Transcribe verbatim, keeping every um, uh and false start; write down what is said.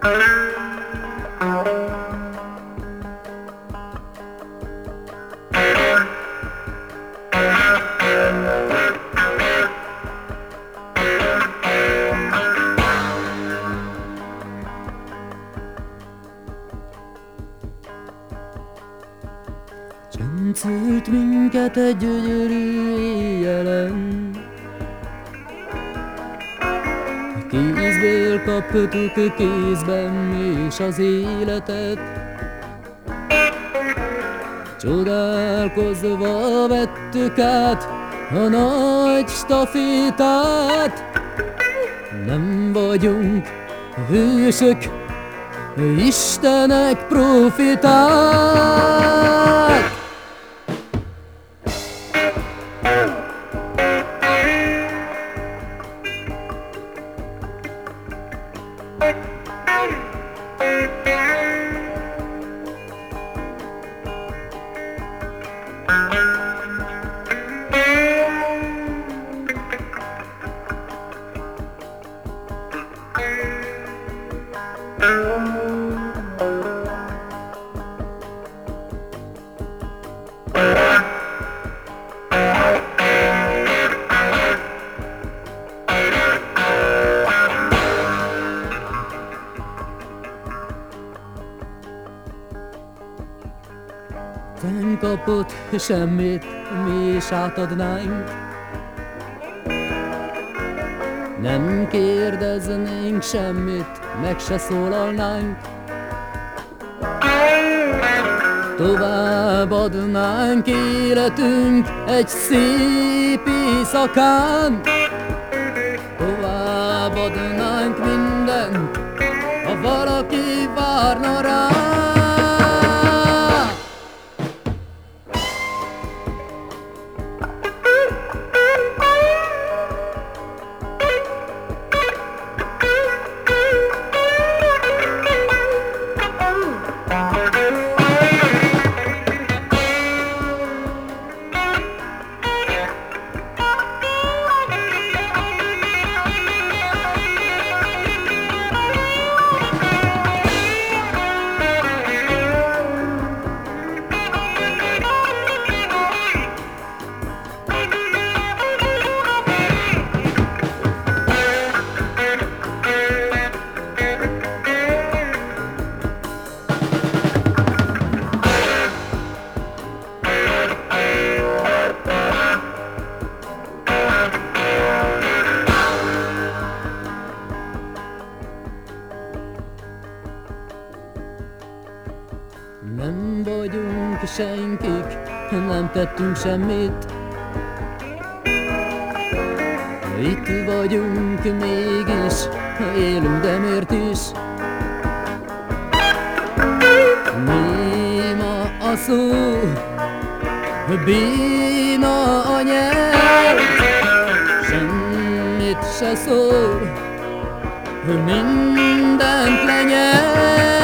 Csend szült minket egy gyönyörű éjjelen, kézből kaptuk kézben és az életet. Csodálkozva vettük át a nagy stafétát. Nem vagyunk hősök, Istenek profiták. Nem kapott semmit, mi is átadnánk. Nem kérdeznénk semmit, meg se szólalnánk. Tovább adnánk életünk egy szép éjszakán. Tovább adnánk mindent, ha valaki várna rá. Nem vagyunk senkik, nem tettünk semmit. Itt vagyunk mégis, élünk, de miért is? Néma a szó, béna a nyelv, semmit se szól, mindent lenyel.